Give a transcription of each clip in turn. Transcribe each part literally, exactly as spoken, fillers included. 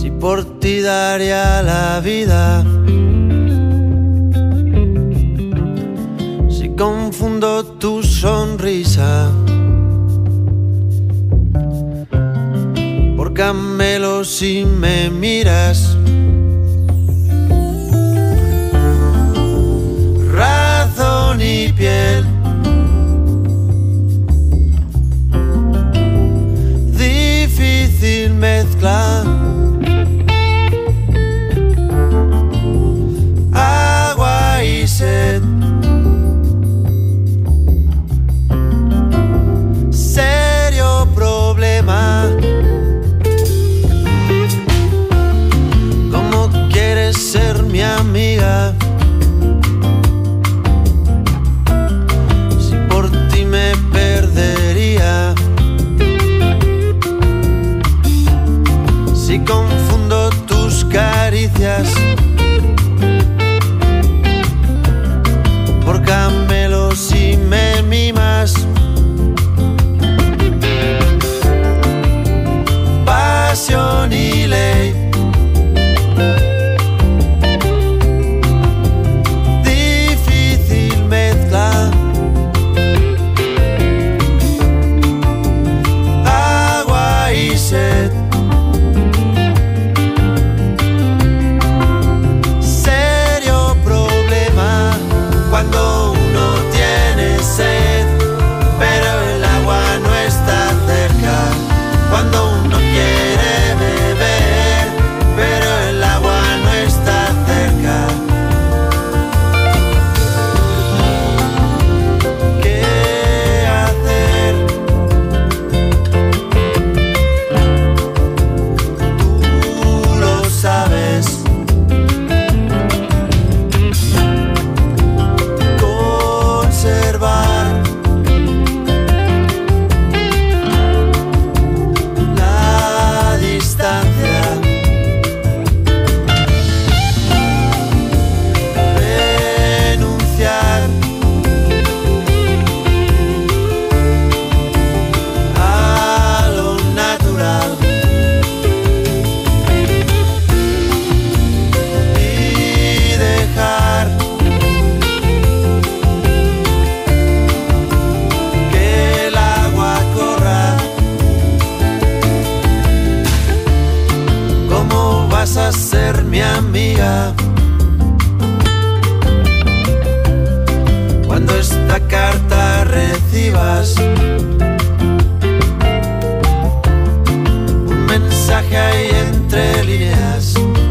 Si por ti daría la vida, si confundo tu sonrisa por camelo si me miras, razón y piel, difícil mezcla, agua y sed, serio problema. ¿Cómo quieres ser mi amiga? Si por ti me perdería, si confundo tus caricias por camelos si me mimas, pasión y ley, difícil mezcla, agua y sed, serio problema. Cuando uno tiene sed, pero el agua no está cerca. Cuando uno quiere beber, pero el agua no está cerca. ¿Qué hacer? Tú lo sabes. Conservar la distancia, renunciar a lo natural y dejar que el agua corra. ¿Cómo vas a ser mi amiga cuando esta carta recibas un mensaje ahí entre líneas?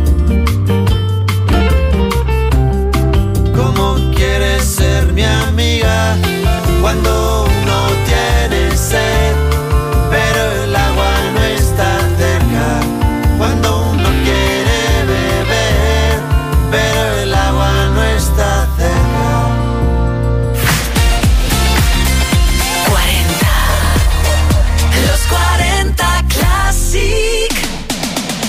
¿Cómo quieres ser mi amiga cuando uno tiene sed, pero el agua no está cerca? Cuando uno quiere beber, pero el agua no está cerca. cuarenta. Los cuarenta Classic.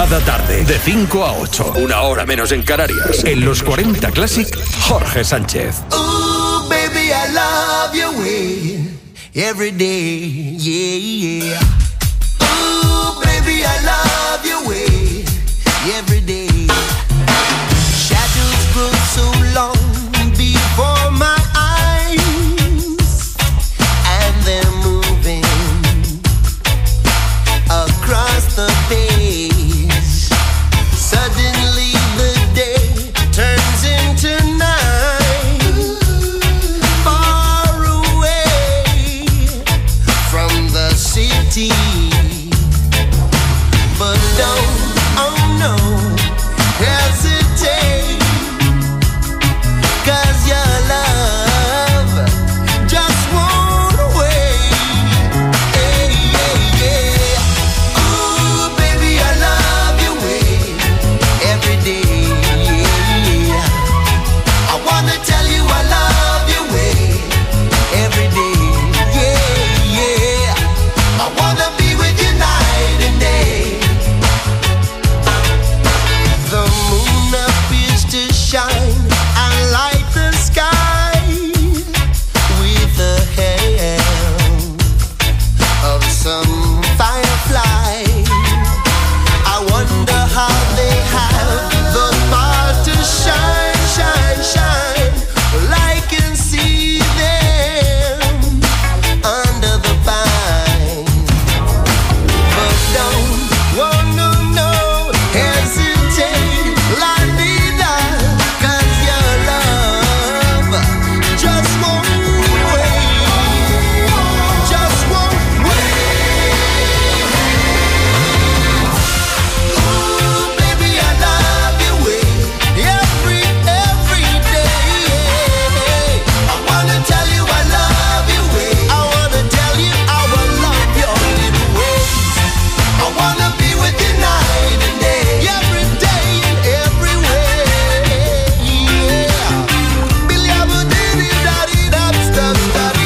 Cada tarde, de cinco a ocho, una hora menos en Canarias. En los cuarenta Classic, Jorge Sánchez. Ooh, baby, I love your way every day, yeah, yeah. Ooh, baby, I love your way every day. Shadows grow so long before my eyes, and they're moving across the page. Suddenly the day turns into night, far away from the city. But don't, oh no, hesitate, 'cause your love just won't wait. Hey, yeah, yeah. Ooh, baby, I love your way every day. Yeah. I wanna tell you I love your way every day. Yeah, yeah. I wanna be with you night and day. The moon appears to shine and light the sky with the help of some firefly. I wonder how they have the power to shine, shine, shine. Well, I can see them under the vine. But don't, oh no, no, hesitate, la vida, 'cause your love just won't wait, just won't wait. Ooh, baby, I love your way every, every day. I wanna tell you I love your way. I wanna tell you I will love your little ways. I wanna be with you night and day, every day and every way. Yeah. Billy, I would do it, daddy, that's the study.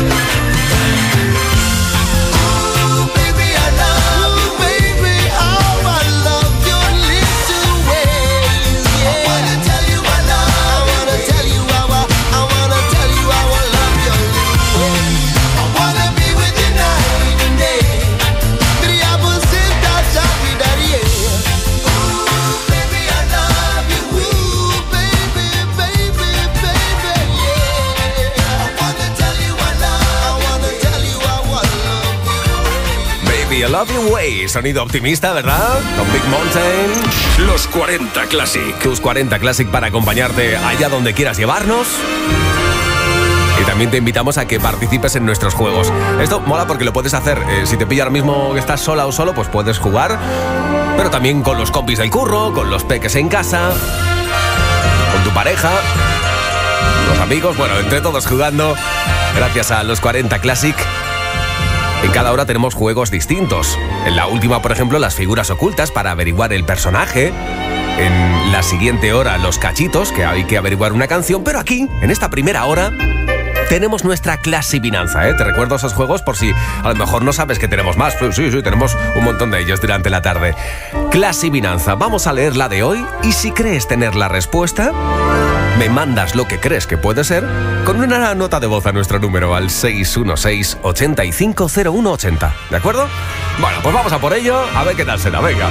Ooh, baby, I love you, baby. Oh, I love your little ways. Yeah. I wanna tell you I love. I wanna tell you how I. I wanna tell you how I love your little ways. I wanna be with you night and day. Billy, I would sit down, daddy, daddy, yeah. Ooh, baby, I love you. Ooh, baby, baby, baby, yeah. I wanna tell you I love. I wanna tell you how I love you. Baby, I love your way. Sonido optimista, ¿verdad? Con Big Mountain. Los cuarenta Classic. Tus cuarenta Classic para acompañarte allá donde quieras llevarnos. Y también te invitamos a que participes en nuestros juegos. Esto mola porque lo puedes hacer. Eh, si te pilla ahora mismo que estás sola o solo, pues puedes jugar. Pero también con los compis del curro, con los peques en casa, con tu pareja, los amigos, bueno, entre todos jugando. Gracias a los cuarenta Classic. En cada hora tenemos juegos distintos. En la última, por ejemplo, las figuras ocultas para averiguar el personaje. En la siguiente hora, los cachitos, que hay que averiguar una canción. Pero aquí, en esta primera hora, tenemos nuestra clasivinanza, ¿eh? Te recuerdo esos juegos por si a lo mejor no sabes que tenemos más. Sí, sí, tenemos un montón de ellos durante la tarde. Clasivinanza. Vamos a leer la de hoy y si crees tener la respuesta, me mandas lo que crees que puede ser con una nota de voz a nuestro número al seis uno seis, ocho cinco cero uno ocho cero. ¿De acuerdo? Bueno, pues vamos a por ello. A ver qué tal será. Venga.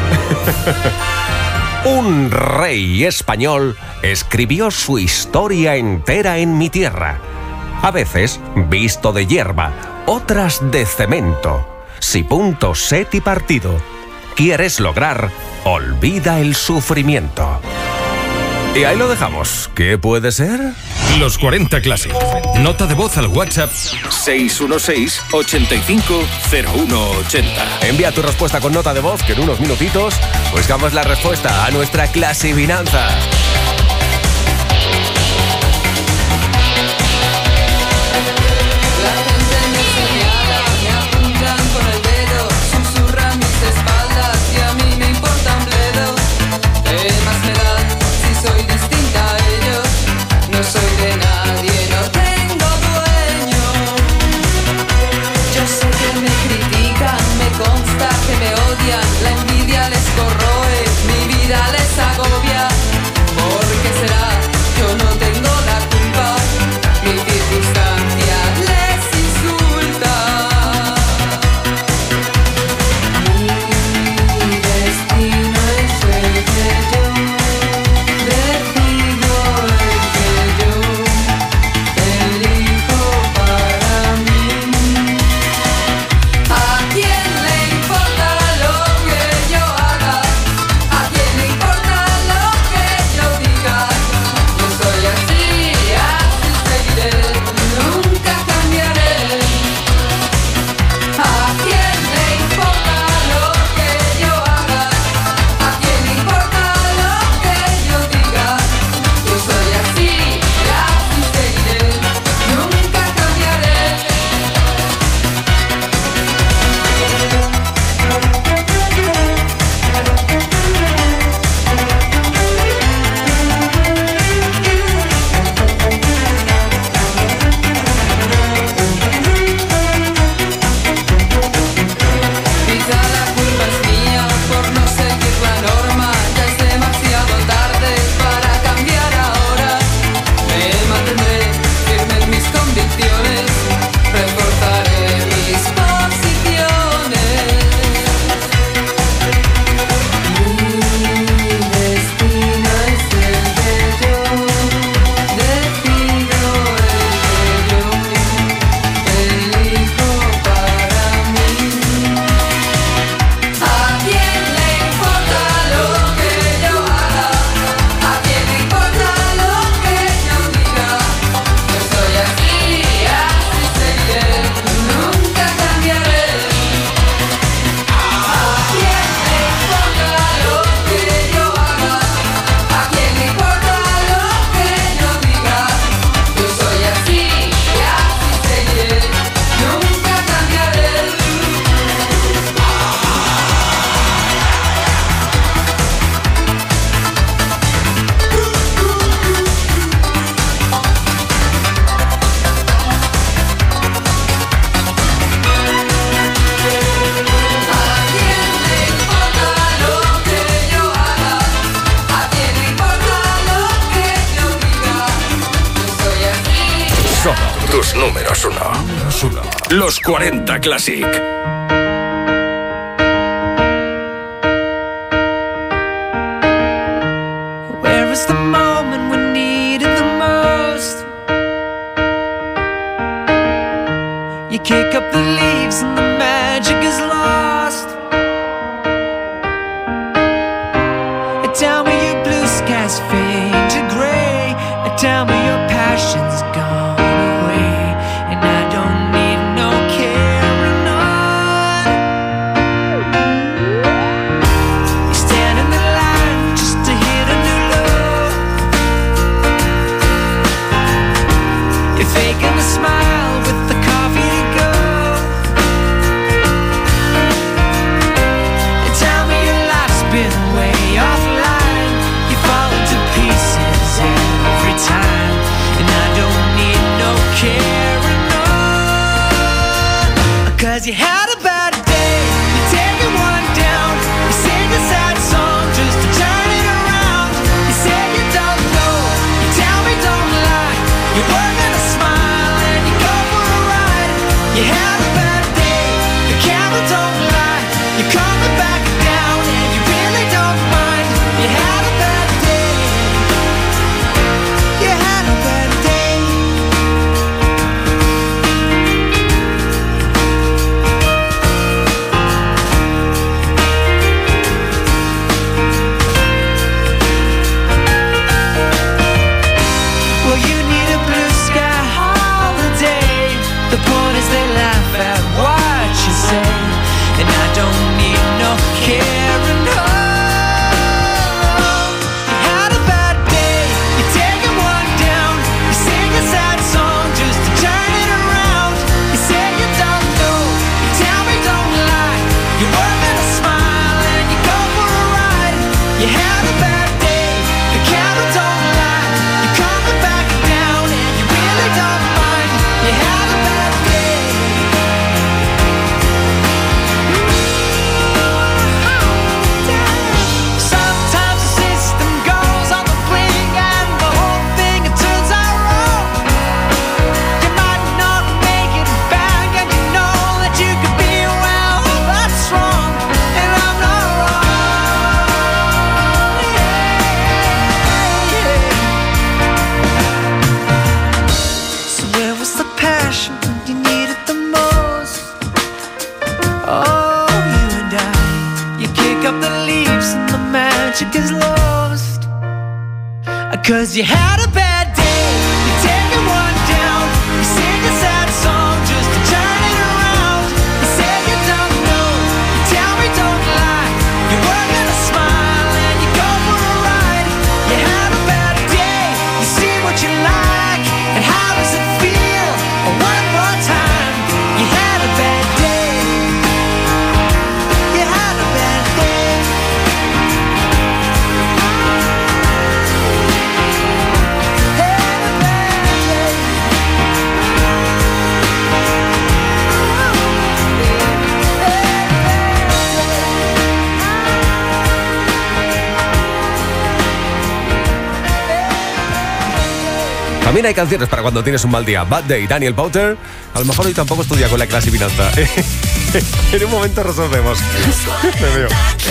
Un rey español escribió su historia entera en mi tierra. A veces visto de hierba, otras de cemento. Si punto, set y partido quieres lograr, olvida el sufrimiento. Y ahí lo dejamos. ¿Qué puede ser? Los cuarenta Classic. Nota de voz al WhatsApp seis uno seis, ocho cinco cero uno ocho cero. Envía tu respuesta con nota de voz que en unos minutitos buscamos la respuesta a nuestra clasivinanza. Yo sé que me critican, me consta que me odian, la envidia les corroe. números uno. Los cuarenta Classic. Where is the moment we needed the most? You kick up the leaves and the magic is lost. Tell me your blue skies fade to gray. Tell me your passion's gone away, and I don't need no carrying on. You stand in the line just to hit a new low. You're faking a smile with the coffee to go. And tell me your life's been way offline. You fall into pieces every time, and I don't need no carrying on. Cause you had a bad day, you're taking one down. You sing a sad song just to turn it around. You say you don't know, you tell me don't lie. You're working a smile and you go for a ride. You had a bad day, the camera don't lie. You're coming back down and you really don't mind. You had a bad day, you had a bad day. Well, you need a blue sky holiday. The point is they laugh at what you say, and I don't need no carrying on. You had a bad day, you're taking one down. You sing a sad song just to turn it around. You say you don't know, you tell me don't lie. You're working a smile and you go for a ride. You had a bad day, the camera don't lie. You're coming back down and you really don't mind. You had a bad day. Sometimes the system goes on the blink and the whole thing it turns out wrong. You might not make it back and you know that you could be well, that's wrong, and I'm not wrong. Yeah, yeah. So where was the passion when you needed the most? Oh, you and I, you kick up the leaves and the magic is lost. Cause you had a bad day, you're taking one down. You sing a sad song just to turn it around. You say you don't know, you tell me don't lie. You're working a smile and you go for a ride. You had a bad day, you see what you like, and how does it feel? One more time, you had a bad day. You had a bad day. Had a bad day. También hay canciones para cuando tienes un mal día. Bad Day, Daniel Powter. A lo mejor hoy tampoco estudia con la clase y finanza. En un momento resolvemos. Me veo.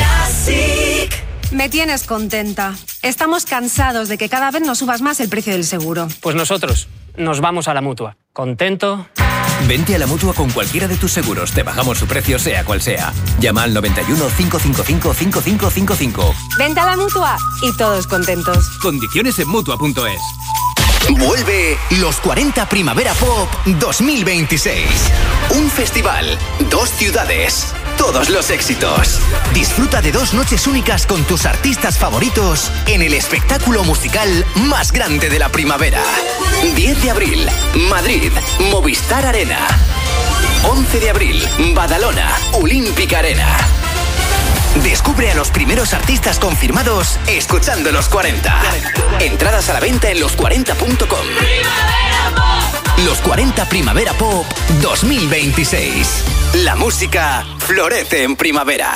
Me tienes contenta. Estamos cansados de que cada vez nos subas más el precio del seguro. Pues nosotros nos vamos a la Mutua. ¿Contento? Vente a la Mutua con cualquiera de tus seguros. Te bajamos su precio sea cual sea. Llama al noventa y uno, cinco cinco cinco, cinco cinco cinco cinco. Vente a la Mutua y todos contentos. Condiciones en Mutua punto es. Vuelve Los cuarenta Primavera Pop dos mil veintiséis. Un festival, dos ciudades, todos los éxitos. Disfruta de dos noches únicas con tus artistas favoritos en el espectáculo musical más grande de la primavera. diez de abril, Madrid, Movistar Arena. once de abril, Badalona, Olímpica Arena. Descubre a los primeros artistas confirmados escuchando Los cuarenta. Entradas a la venta en los cuarenta punto com. Los cuarenta Primavera Pop dos mil veintiséis. La música florece en primavera.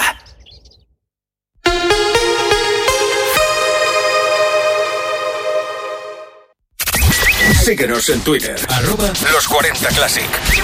Síguenos en Twitter, arroba los cuarenta Classic.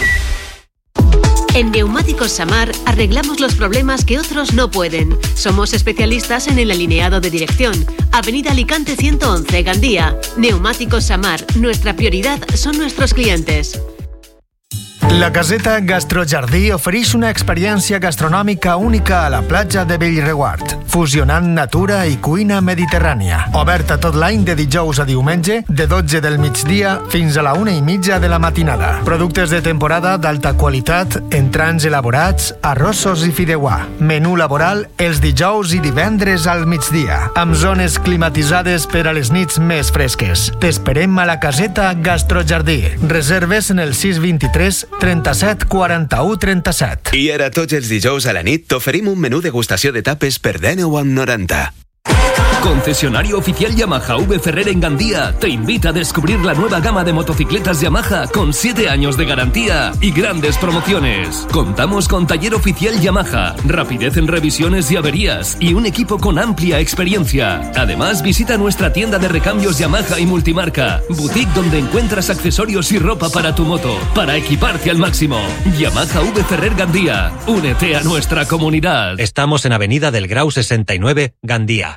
En Neumáticos Samar arreglamos los problemas que otros no pueden. Somos especialistas en el alineado de dirección. Avenida Alicante ciento once, Gandía. Neumáticos Samar. Nuestra prioridad son nuestros clientes. La caseta Gastrojardí ofereix una experiència gastronòmica única a la platja de Bellreguard, fusionant natura i cuina mediterrània. Oberta tot l'any de dijous a diumenge, de dotze del migdia fins a la una i mitja de la matinada. Productes de temporada d'alta qualitat, entrants elaborats, arrossos i fideuà. Menú laboral els dijous i divendres al migdia, amb zones climatitzades per a les nits més fresques. T'esperem a la caseta Gastrojardí. Reserves en el sis dos tres trenta-set quaranta-u trenta-set. I ara tots els dijous a la nit t'oferim un menú degustació de tapes per deu amb noranta. Concesionario oficial Yamaha V Ferrer en Gandía te invita a descubrir la nueva gama de motocicletas Yamaha con siete años de garantía y grandes promociones. Contamos con taller oficial Yamaha, rapidez en revisiones y averías y un equipo con amplia experiencia. Además, visita nuestra tienda de recambios Yamaha y multimarca, boutique donde encuentras accesorios y ropa para tu moto, para equiparte al máximo. Yamaha V Ferrer Gandía, únete a nuestra comunidad. Estamos en Avenida del Grau sesenta y nueve, Gandía.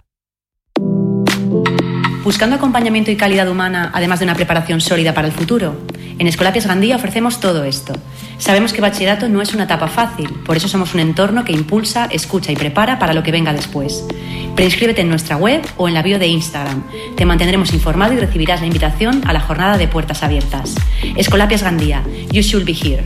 Buscando acompañamiento y calidad humana, además de una preparación sólida para el futuro. En Escolapias Gandía ofrecemos todo esto. Sabemos que bachillerato no es una etapa fácil, por eso somos un entorno que impulsa, escucha y prepara para lo que venga después. Preinscríbete en nuestra web o en la bio de Instagram. Te mantendremos informado y recibirás la invitación a la jornada de puertas abiertas. Escolapias Gandía, you should be here.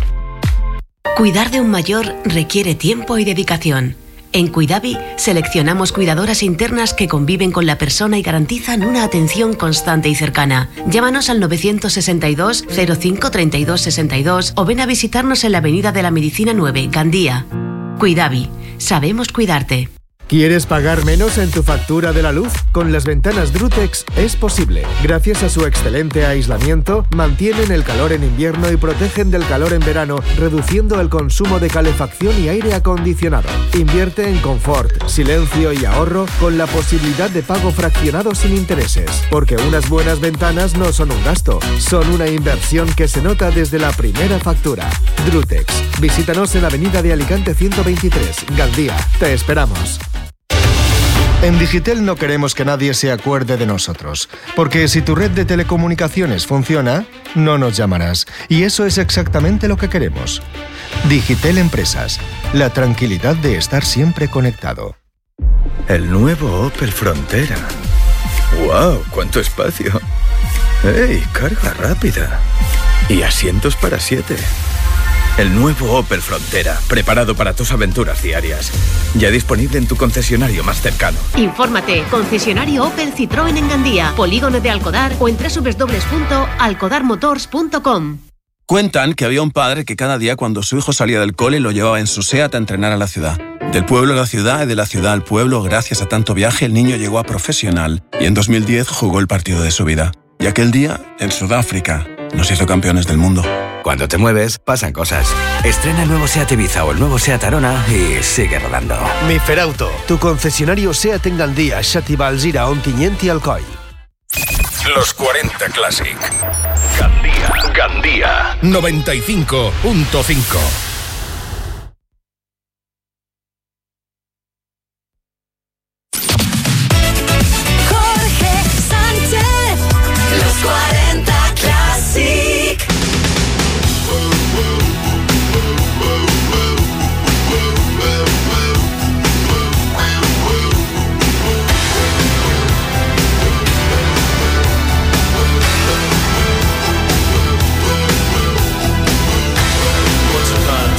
Cuidar de un mayor requiere tiempo y dedicación. En Cuidavi seleccionamos cuidadoras internas que conviven con la persona y garantizan una atención constante y cercana. Llámanos al nueve seis dos, cero cinco, treinta y dos sesenta y dos o ven a visitarnos en la Avenida de la Medicina nueve, Gandía. Cuidavi, sabemos cuidarte. ¿Quieres pagar menos en tu factura de la luz? Con las ventanas Drutex es posible. Gracias a su excelente aislamiento, mantienen el calor en invierno y protegen del calor en verano, reduciendo el consumo de calefacción y aire acondicionado. Invierte en confort, silencio y ahorro con la posibilidad de pago fraccionado sin intereses. Porque unas buenas ventanas no son un gasto, son una inversión que se nota desde la primera factura. Drutex. Visítanos en la Avenida de Alicante ciento veintitrés, Gandía. Te esperamos. En Digitel no queremos que nadie se acuerde de nosotros, porque si tu red de telecomunicaciones funciona, no nos llamarás. Y eso es exactamente lo que queremos. Digitel Empresas, la tranquilidad de estar siempre conectado. El nuevo Opel Frontera. ¡Wow! ¡Cuánto espacio! ¡Ey! Carga rápida. Y asientos para siete. El nuevo Opel Frontera, preparado para tus aventuras diarias. Ya disponible en tu concesionario más cercano. Infórmate, concesionario Opel Citroën en Gandía, Polígono de Alcodar o en doble u doble u doble u punto alcodar motors punto com. Cuentan que había un padre que cada día cuando su hijo salía del cole lo llevaba en su SEAT a entrenar a la ciudad. Del pueblo a la ciudad y de la ciudad al pueblo, gracias a tanto viaje, el niño llegó a profesional y en dos mil diez jugó el partido de su vida. Y aquel día, en Sudáfrica, nos hizo campeones del mundo. Cuando te mueves, pasan cosas. Estrena el nuevo SEAT Ibiza o el nuevo SEAT Arona y sigue rodando. Miferauto, tu concesionario SEAT en Gandía, Xàtiva, Alzira, Ontinyent y Alcoi. Los cuarenta Classic. Gandía. Gandía. noventa y cinco punto cinco. Once upon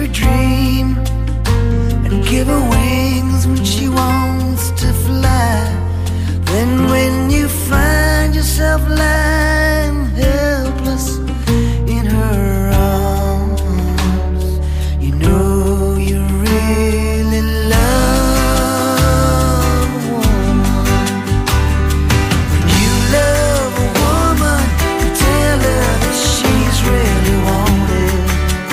dream and give her wings when she wants to fly. Then when you find yourself lying helpless in her arms, you know you really love a woman. When you love a woman, you tell her that she's really wanted.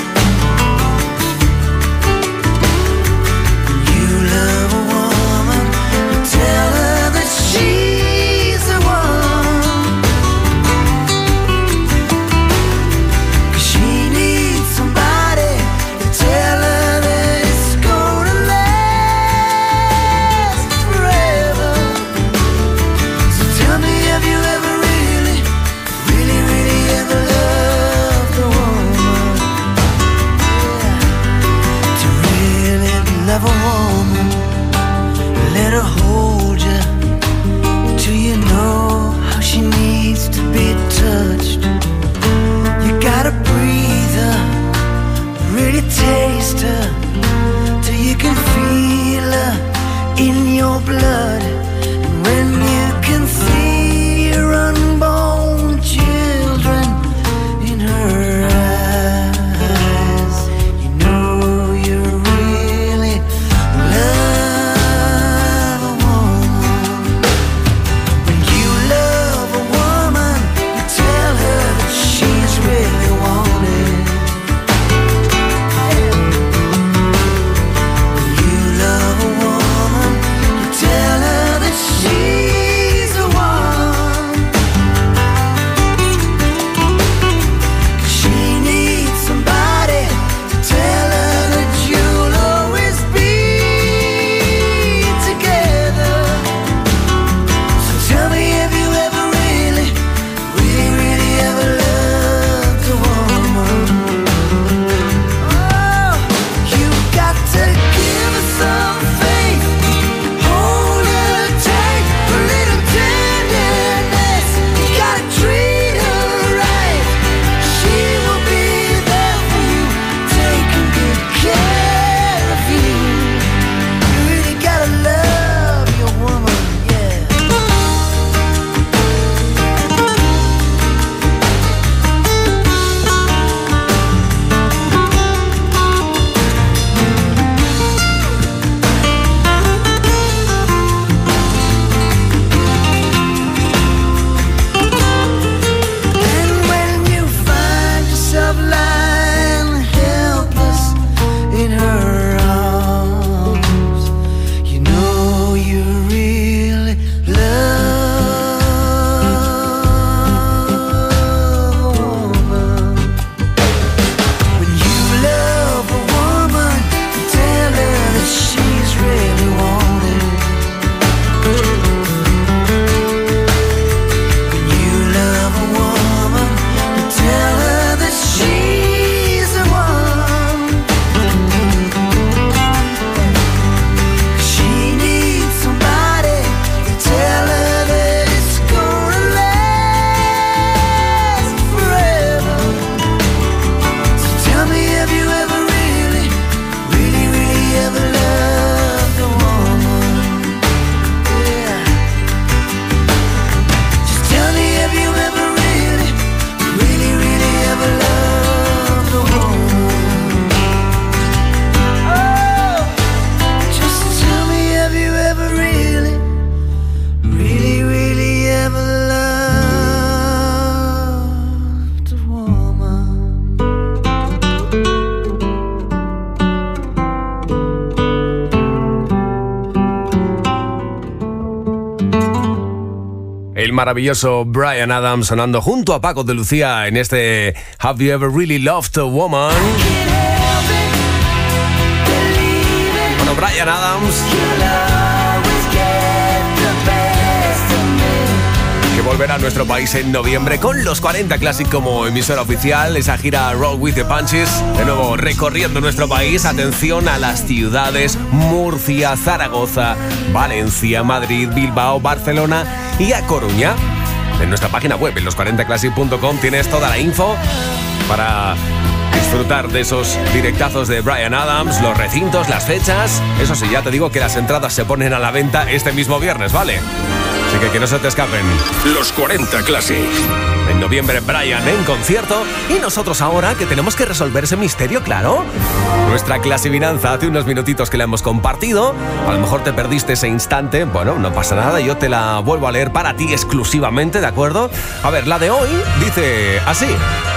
When you love a woman, you tell her that she's the one. 'Cause she needs somebody to tell her that it's gonna last forever. So tell me, have you ever really, really, really ever loved a woman? Yeah. To really love a woman, let her hold you till you know how she needs to be touched. You gotta breathe her, really taste her, till you can feel her in your blood. And when you can see your unborn children in her eyes, you know you really love a woman. When you love a woman, you tell her that she's really wanted. When you love a woman, you tell her that she's the one. 'Cause she needs somebody to tell her that you'll always be together. So tell me, have you ever really, really, really ever loved a woman? Oh, you got to give her some faith, hold her tight, a little tenderness. You gotta treat her right. She will be there for you, taking good care of you. You really gotta love your woman, yeah. And when you find yourself lying helpless in her arms, you know you really love a woman. When you love a woman, you tell her that she's really wanted. When you love a woman, you tell her that she's the one. She needs somebody to tell her that it's gonna last forever. So tell me, have you ever really, really, really ever loved a woman? Yeah. Just tell me, have you ever really, really, really ever loved a woman? Oh, just tell me, have you ever really, really, really ever loved a woman? El maravilloso Bryan Adams sonando junto a Paco de Lucía en este Have You Ever Really Loved a Woman. Bueno, Bryan Adams, que volverá a nuestro país en noviembre con los cuarenta Classic como emisora oficial. Esa gira Roll with the Punches, de nuevo recorriendo nuestro país. Atención a las ciudades: Murcia, Zaragoza, Valencia, Madrid, Bilbao, Barcelona y a Coruña. En nuestra página web, en los cuarenta classic punto com, tienes toda la info para disfrutar de esos directazos de Bryan Adams, los recintos, las fechas. Eso sí, ya te digo que las entradas se ponen a la venta este mismo viernes, ¿vale? Así que que no se te escapen. Los cuarenta Classic. En noviembre, Bryan en concierto. Y nosotros ahora que tenemos que resolver ese misterio, claro. Nuestra clasivinanza hace unos minutitos que la hemos compartido. A lo mejor te perdiste ese instante. Bueno, no pasa nada. Yo te la vuelvo a leer para ti exclusivamente, ¿de acuerdo? A ver, la de hoy dice así.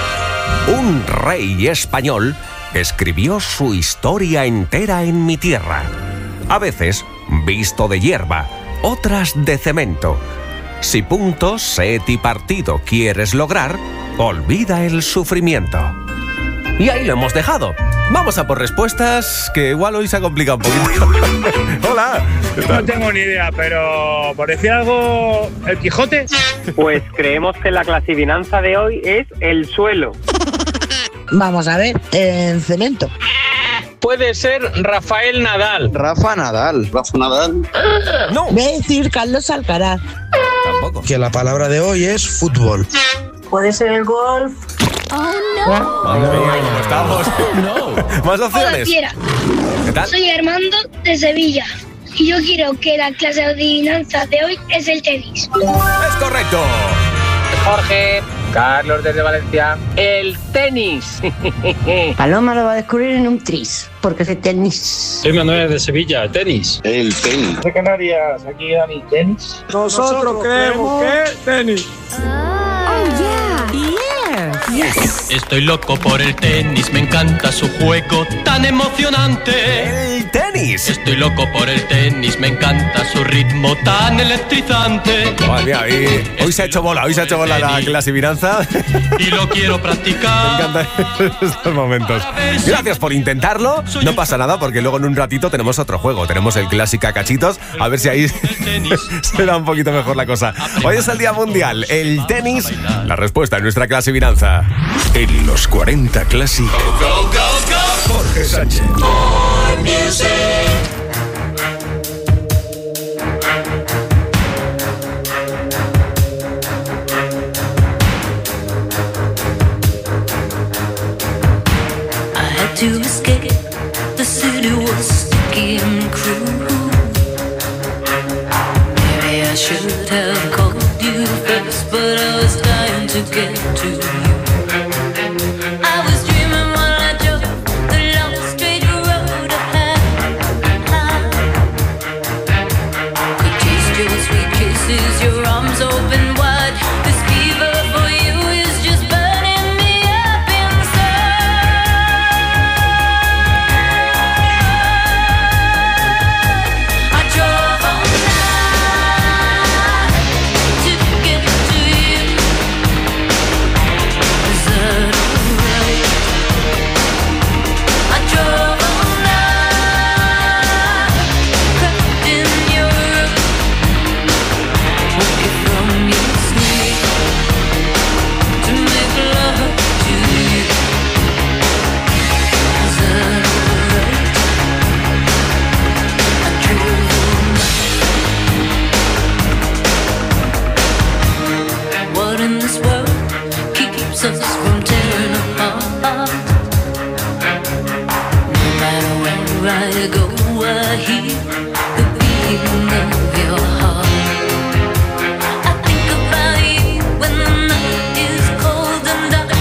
Un rey español escribió su historia entera en mi tierra. A veces visto de hierba, otras de cemento. Si punto, set y partido quieres lograr, olvida el sufrimiento. Y ahí lo hemos dejado. Vamos a por respuestas, que igual hoy se ha complicado un poquito. Hola. No tengo ni idea, pero ¿por decir algo, el Quijote? Pues creemos que la clasivinanza de hoy es el suelo. Vamos a ver, en cemento. Puede ser Rafael Nadal. Rafa Nadal. Rafa Nadal. No. Voy a decir Carlos Alcaraz. Tampoco. Que la palabra de hoy es fútbol. Puede ser el golf. Oh, no. Madre mía, ¿cómo estamos? No. Más opciones. Hola, ¿Qué tal? Soy Armando de Sevilla. Y yo quiero que la clase de adivinanza de hoy es el tenis. Es correcto. Jorge. Carlos desde Valencia. El tenis. Paloma lo va a descubrir en un tris, porque es el tenis. Soy Manuel de Sevilla, el tenis. El tenis. De Canarias, aquí Dani, tenis. Nosotros creemos que tenis. Oh, yeah. Yes. Estoy loco por el tenis, me encanta su juego tan emocionante. El tenis. Estoy loco por el tenis, me encanta su ritmo tan electrizante. Madre mía, y hoy se ha hecho bola, hoy se ha hecho bola la clasivinanza. Y lo quiero practicar. Me encantan estos momentos. Gracias por intentarlo. No pasa nada porque luego en un ratito tenemos otro juego. Tenemos el Clásica Cachitos. A ver si ahí se da un poquito mejor la cosa. Hoy es el Día Mundial. El tenis. La respuesta en nuestra clasivinanza. En los cuarenta Classic. Go, go, go. Jorge Sánchez. I had to escape. The city was sticky and cruel. Maybe I should have called you first, but I was dying to get to you. I was dreaming while I drove the long straight road ahead. Could taste your sweet kisses, your arms open wide. This fever for you is just burning me up inside. I drove all night to get to you. Is that alright? I drove all night, crept in your room, woke you from your sleep to make love to you. Is that alright? I drove all night. What in this world keeps us from tearing apart? No matter where I go, I hear the beating of your heart. I think about you when the night is cold and dark.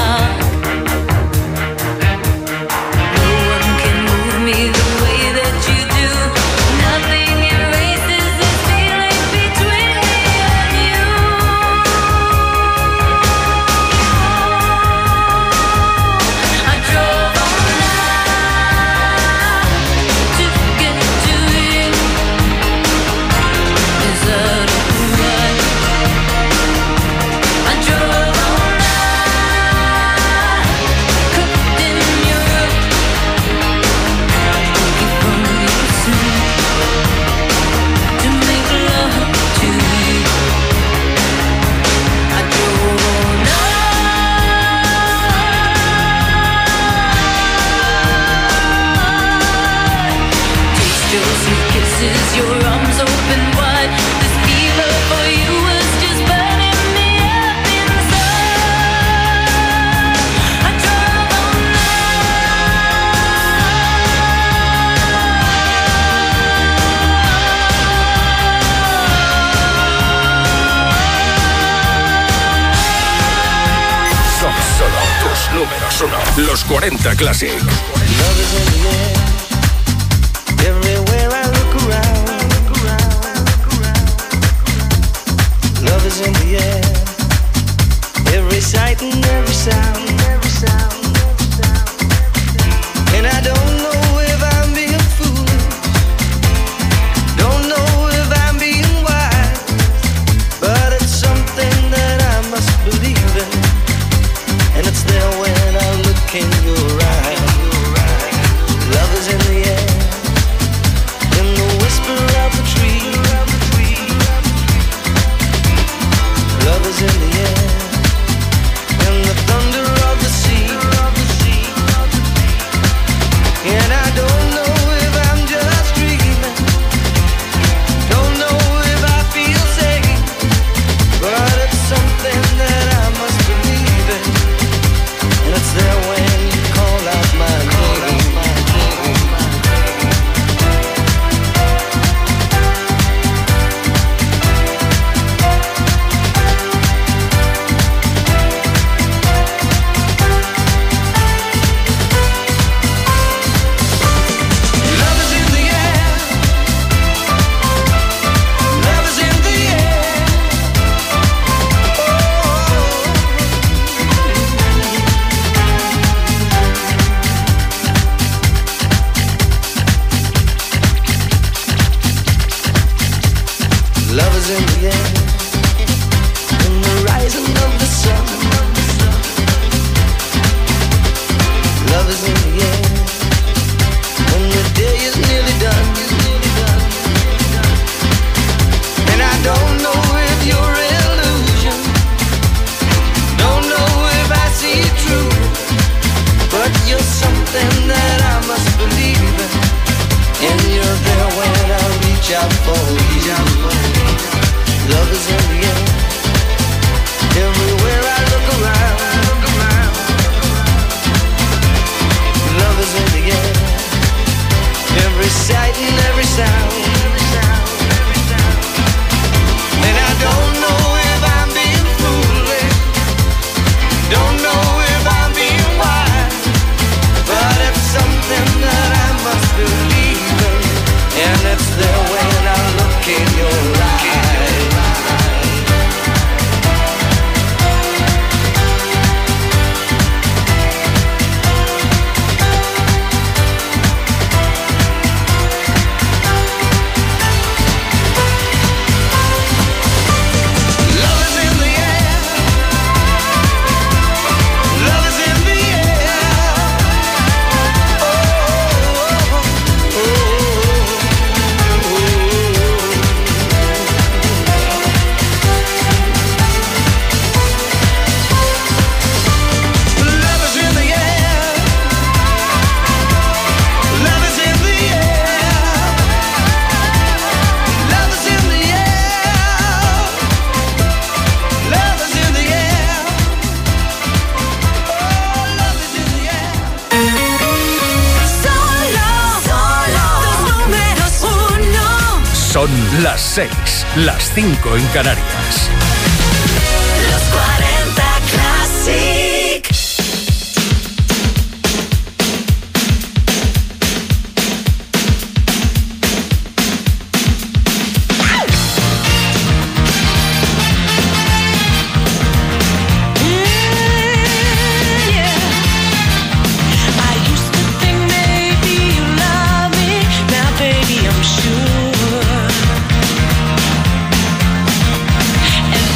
No one can move me the way that you do. Nothing erases this feeling between me and you. números uno. Los cuarenta Classic. Everywhere I look around, love is in the air. Every sight and every sound, every sound. And I don't know if I'm being foolish, don't know if I'm being wise, but it's something that I must believe in, and it's there when I look in your eyes. Love is in the air, in the whisper of the tree. Love is in the air, in the thunder of the sea. And I don't know if I'm just dreaming, don't know if I feel safe, but it's something that I must believe in, and it's there when you call out my name. Love is in the air, in the rising of the sun. Love is in the air, when the day is nearly done. And I don't know if you're illusion, don't know if I see it true, but you're something that I must believe in, and you're there when I reach out for you. Love is in the air, everywhere I look around. Love is in the air, every sight and every sound. And I don't know if I'm being foolish, don't know if I'm being wise, but it's something that I must believe in, and it's there when I look in your eyes. Son las seis, las cinco en Canarias. Los cuarenta Classic. And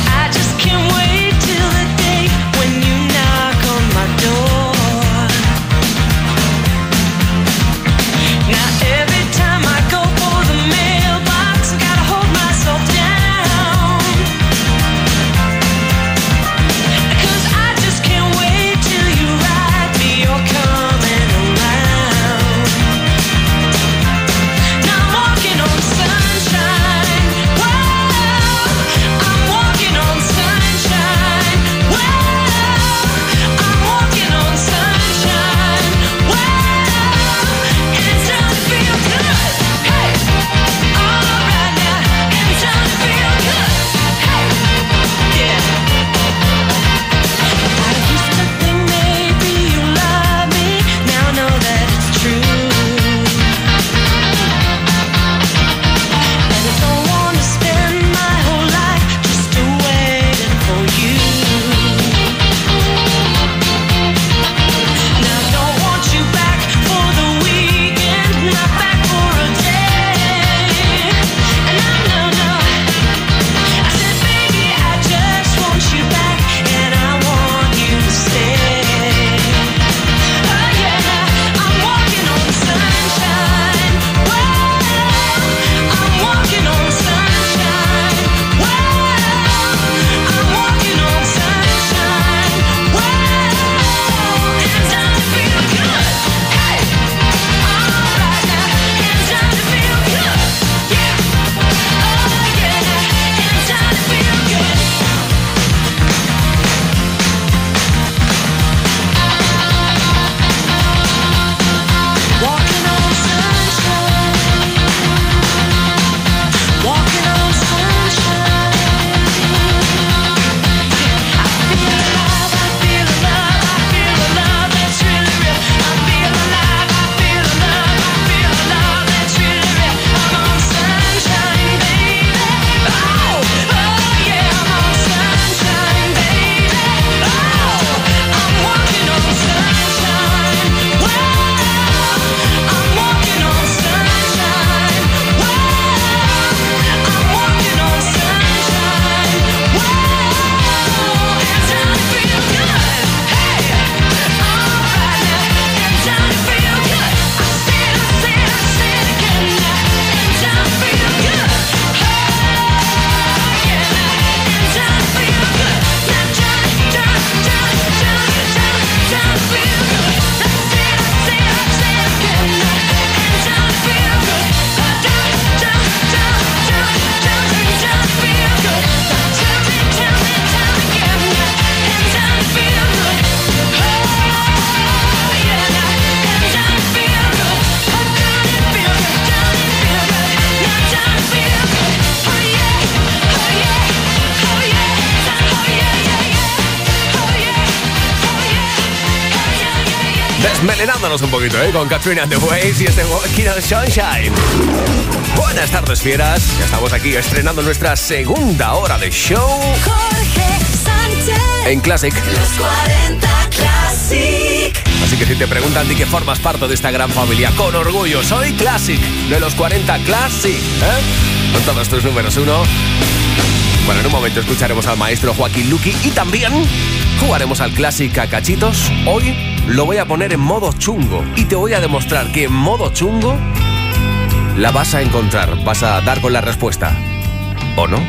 desmelenándonos un poquito, ¿eh? Con Katrina and the Waves y este Walking on Sunshine. Buenas tardes, fieras. Ya estamos aquí estrenando nuestra segunda hora de show. Jorge Sánchez en Classic. Los cuarenta Classic. Así que si te preguntan de qué formas parte de esta gran familia, con orgullo, soy Classic, de los cuarenta Classic, ¿eh? Con todos tus números uno. Bueno, en un momento escucharemos al maestro Joaquín Luqui y también jugaremos al Classic a cachitos. Hoy lo voy a poner en modo chungo y te voy a demostrar que en modo chungo la vas a encontrar, vas a dar con la respuesta, ¿o no?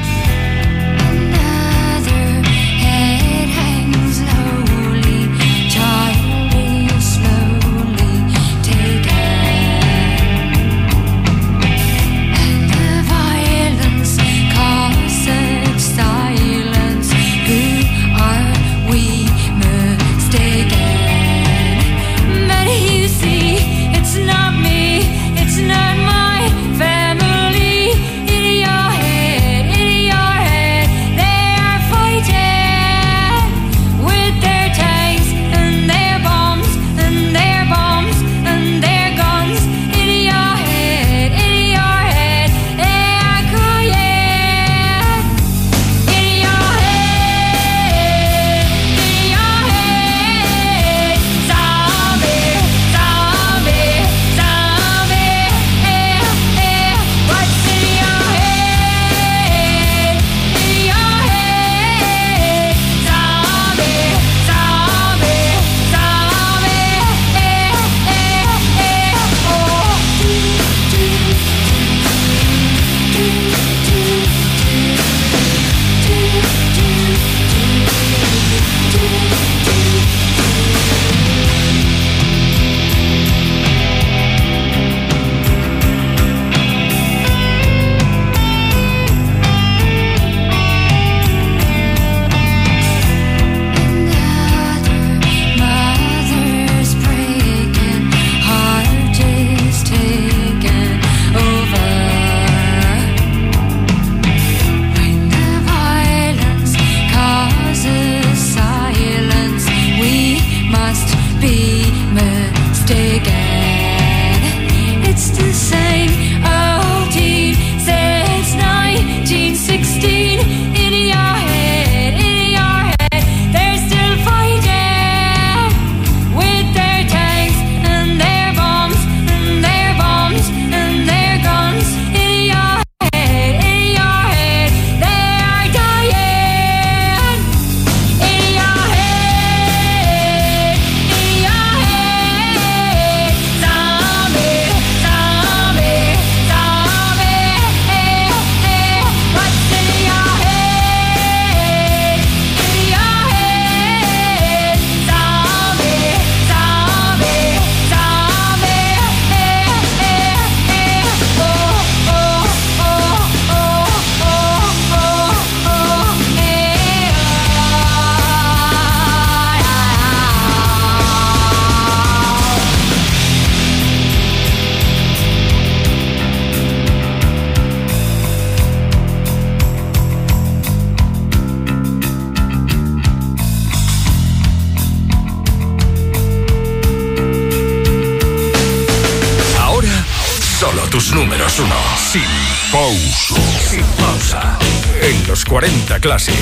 Números uno. Sin pausa. Sin pausa. En los cuarenta Classic.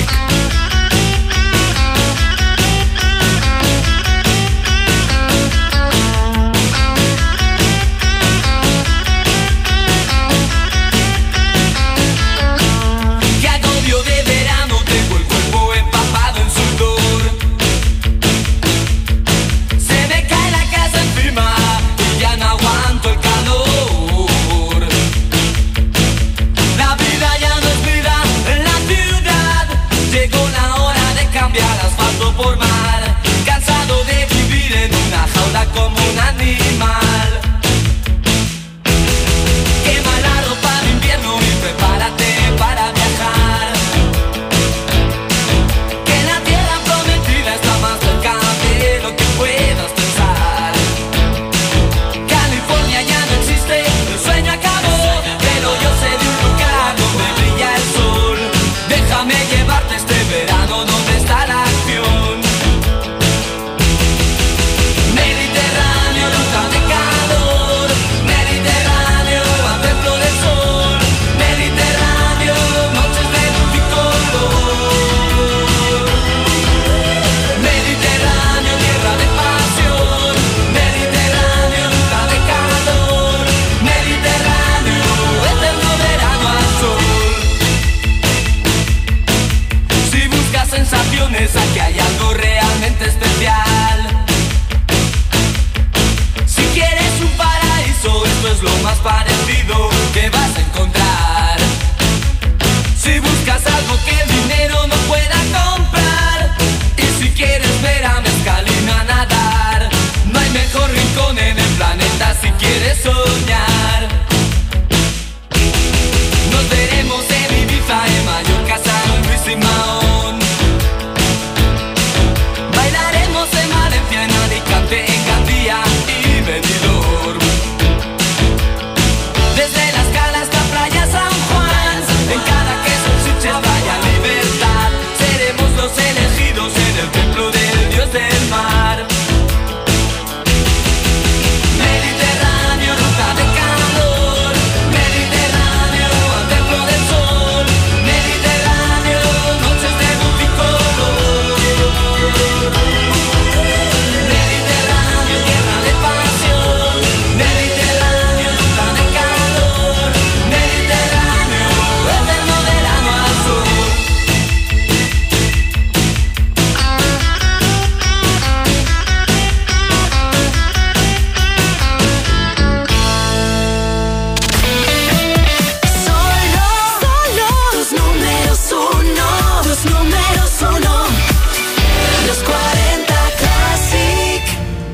Qué agobio de verano, tengo el cuerpo empapado en sudor. Se me cae la casa encima y ya no aguanto el calor. La vida ya no es vida en la ciudad. Llegó la hora. primavera, mezcalina a nadar. No hay mejor rincón en el planeta si quieres soñar. Nos veremos en Ibiza, en Mallorca, San Luis y Mahón. Bailaremos en Valencia, en Alicante, en Gandía y Benidorm. Desde las Calas hasta Playa San Juan, en cada queso Sitges, Playa Libertad. Seremos los elegidos en el templo del dios del mar. Mediterráneo, ruta de calor. Mediterráneo, al templo del sol. Mediterráneo, noches de multicolor. Mediterráneo, tierra de pasión. Mediterráneo, ruta de calor. Mediterráneo, eterno verano al sur. Solo, solo los números uno, los números uno, los cuarenta Classic.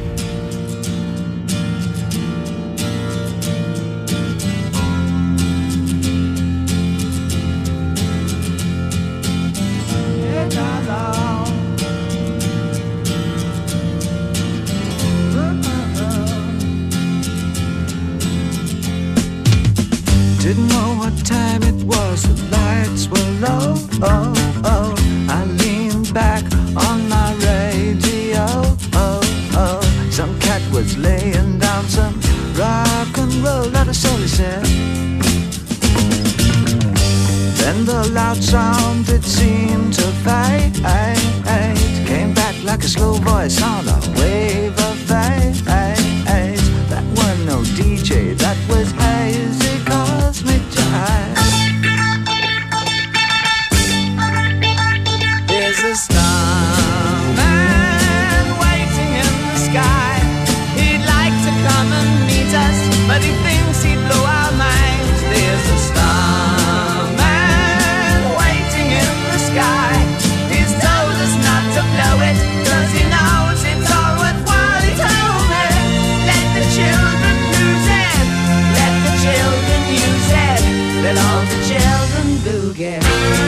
Didn't know what time it was, the lights were low. Oh, oh. I leaned back on my radio. Oh, oh. Some cat was laying down some rock and roll, not a soul, he said. Then the loud sound, it seemed to fade. Came back like a slow voice on a wave of fate. That was no D J, that was hazy cosmic jive. There's a starman waiting in the sky. He'd like to come and meet us, but he thinks he'd blow our minds. There's a starman waiting in the sky. He's told us not to blow it, 'cause he knows it's all worthwhile. He told me, let the children lose it, let the children use it, let all the children boogie.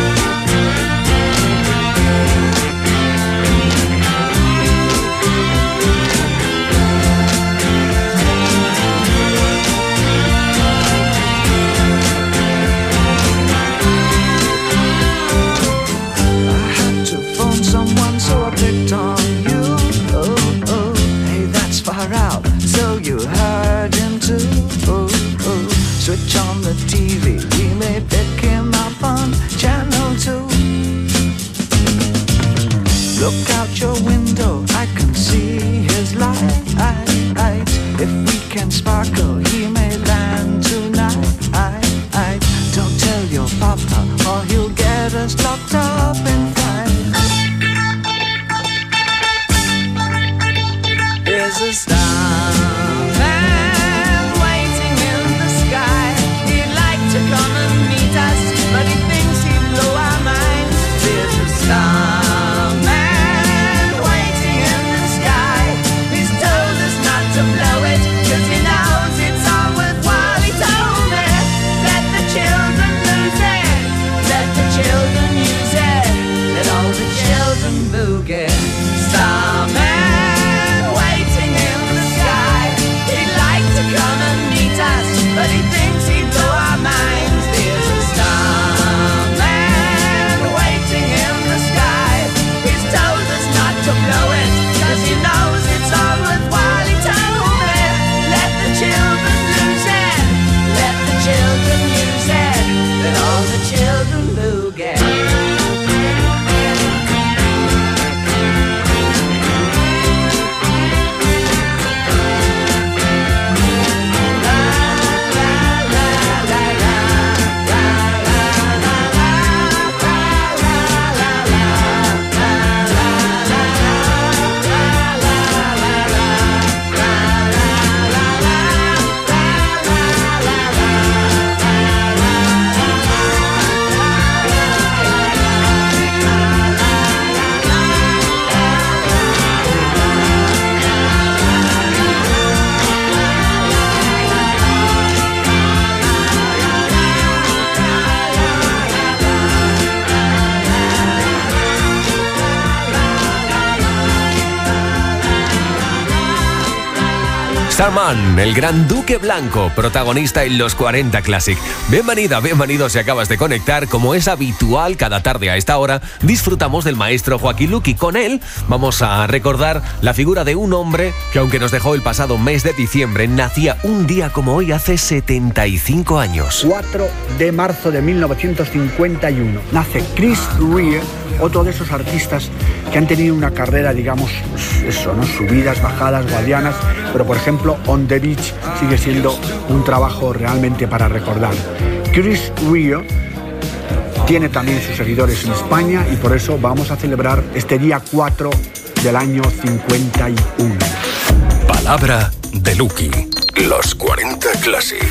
Someone, so I picked on you. Oh, oh, hey, that's far out. So you heard him too. Oh, oh, switch on the T V. We may pick him up on channel two. Look out your window, I can see his light. If we can sparkle, he may land tonight. Don't tell your papa, or he'll get us locked up in fight. There's a starman waiting in the sky. He'd like to come and meet us, but he thinks he'd blow our minds. There's a starman waiting in the sky. He's told us not to blow it, 'cause he knows it's all worthwhile. He told me, let the children lose it, let the children use it, let all the children boogie. Starman waiting in the sky. He'd like to come and meet us, but he thinks he'd blow our minds. There's a starman waiting in the sky. He's told us not to blow it, 'cause he knows it's all worthwhile. He told me, let the children lose it, let the children use it, let all the children boogie. Starman, el gran Duque Blanco, protagonista en Los cuarenta Classic. Bienvenida, bienvenido si acabas de conectar. Como es habitual, cada tarde a esta hora disfrutamos del maestro Joaquín Luqui. Con él vamos a recordar la figura de un hombre que, aunque nos dejó el pasado mes de diciembre, nacía un día como hoy hace setenta y cinco años. cuatro de marzo de mil novecientos cincuenta y uno. Nace Chris Rea, otro de esos artistas que han tenido una carrera, digamos, eso, ¿no? Subidas, bajadas, guadianas, pero por ejemplo On the Beach sigue siendo un trabajo realmente para recordar. Chris Rea tiene también sus seguidores en España y por eso vamos a celebrar este día cuatro del año cincuenta y uno. Palabra de Luqui. Los cuarenta Classic.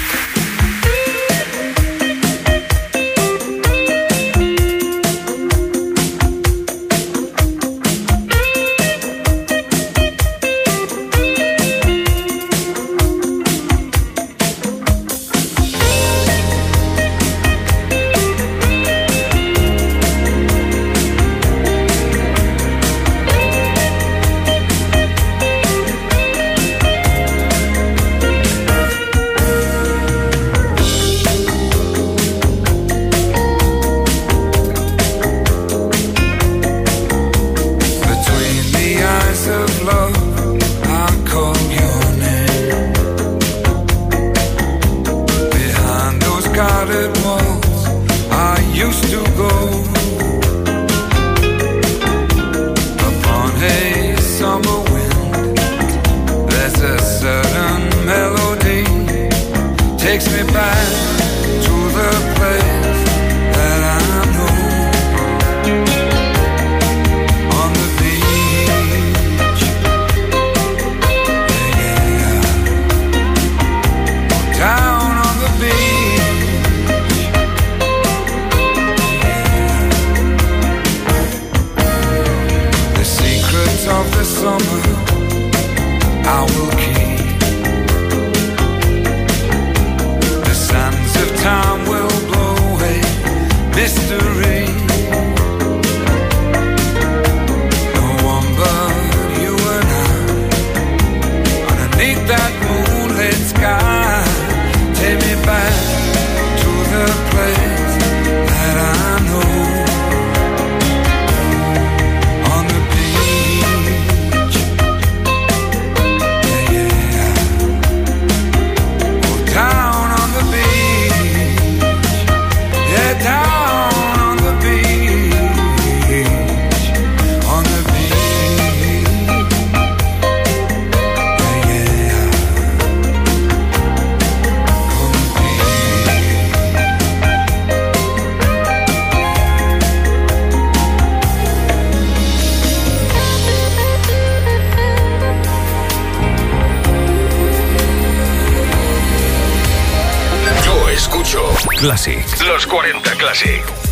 Classic. Los cuarenta Classic.